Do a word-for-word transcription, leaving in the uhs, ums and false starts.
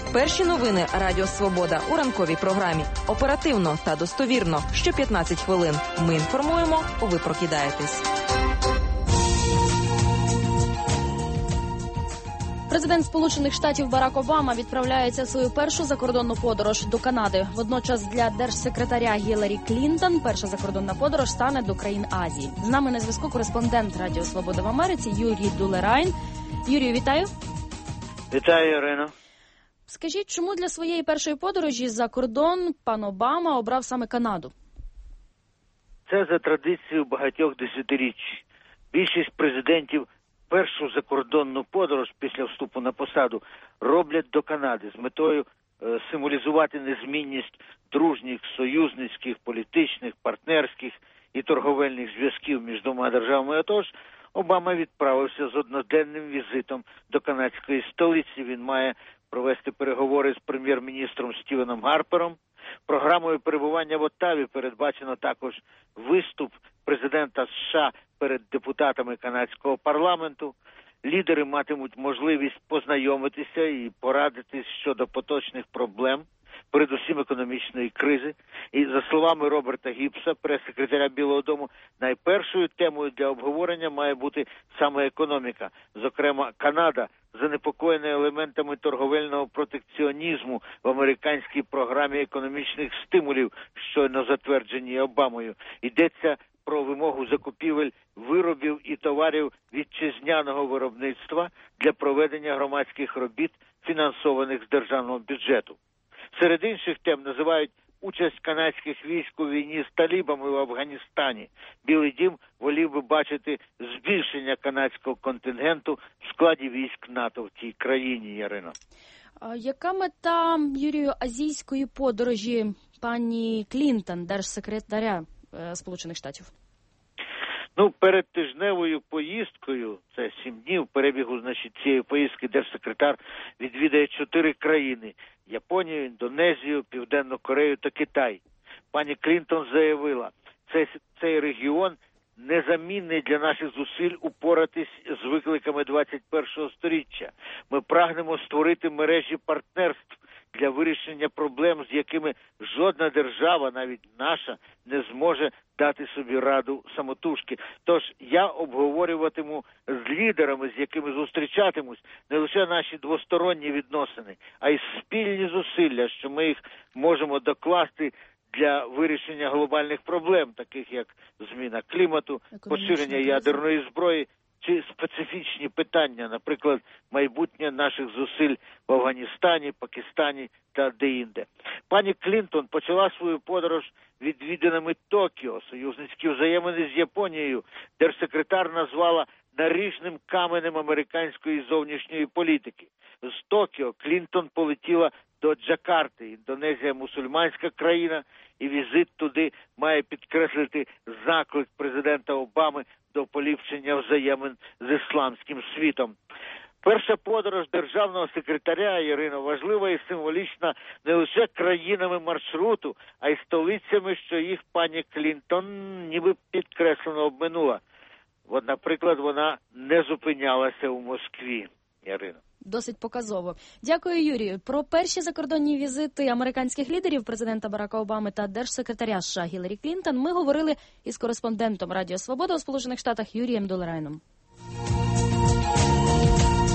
Перші новини Радіо Свобода у ранковій програмі. Оперативно та достовірно. Що п'ятнадцять хвилин. Ми інформуємо, ви прокидаєтесь. Президент Сполучених Штатів Барак Обама відправляється в свою першу закордонну подорож до Канади. Водночас для держсекретаря Гіларі Клінтон перша закордонна подорож стане до країн Азії. З нами на зв'язку кореспондент Радіо Свобода в Америці Юрій Дулерайн. Юрію, вітаю. Вітаю, Ірино. Скажіть, чому для своєї першої подорожі за кордон пан Обама обрав саме Канаду? Це за традицією багатьох десятиріч. Більшість президентів першу закордонну подорож після вступу на посаду роблять до Канади з метою е, символізувати незмінність дружніх, союзницьких, політичних, партнерських і торговельних зв'язків між двома державами. Отож, Обама відправився з одноденним візитом до канадської столиці. Він має провести переговори з прем'єр-міністром Стівеном Гарпером. Програмою перебування в Оттаві передбачено також виступ президента США перед депутатами канадського парламенту. Лідери матимуть можливість познайомитися і порадитись щодо поточних проблем, передусім економічної кризи. І, за словами Роберта Гібса, прес-секретаря Білого дому, найпершою темою для обговорення має бути саме економіка. Зокрема, Канада занепокоєна елементами торговельного протекціонізму в американській програмі економічних стимулів, щойно затвердженій Обамою. Йдеться про вимогу закупівель виробів і товарів вітчизняного виробництва для проведення громадських робіт, фінансованих з державного бюджету. Серед інших тем називають участь канадських військ у війні з талібами в Афганістані. Білий дім волів би бачити збільшення канадського контингенту в складі військ НАТО в цій країні, Ярино. А яка мета, Юрію, азійської подорожі пані Клінтон, держсекретаря е, Сполучених Штатів? Ну, перед тижневою поїздкою, це сім днів перебігу, значить, цієї поїздки держсекретар відвідає чотири країни – Японію, Індонезію, Південну Корею та Китай. Пані Клінтон заявила, цей, цей регіон незамінний для наших зусиль упоратись з викликами двадцять першого сторіччя. Ми прагнемо створити мережі партнерств для вирішення проблем, з якими жодна держава, навіть наша, не зможе дати собі раду самотужки. Тож я обговорюватиму з лідерами, з якими зустрічатимусь, не лише наші двосторонні відносини, а й спільні зусилля, що ми їх можемо докласти для вирішення глобальних проблем, таких як зміна клімату, поширення ядерної зброї, чи специфічні питання, наприклад, майбутнє наших зусиль в Афганістані, Пакистані та де-інде. Пані Клінтон почала свою подорож відвідинами Токіо. Союзницькі взаємини з Японією держсекретар назвала наріжним каменем американської зовнішньої політики. З Токіо Клінтон полетіла до Джакарти. Індонезія – мусульманська країна, і візит туди має підкреслити заклик президента Обами до поліпшення взаємин з ісламським світом. Перша подорож державного секретаря, Ірино, важлива і символічна не лише країнами маршруту, а й столицями, що їх пані Клінтон ніби підкреслено обминула. От, наприклад, вона не зупинялася у Москві, Ірино. Досить показово. Дякую, Юрію. Про перші закордонні візити американських лідерів, президента Барака Обами та держсекретаря США Гіларі Клінтон ми говорили із кореспондентом Радіо Свобода у Сполучених Штатах Юрієм Дулерайном.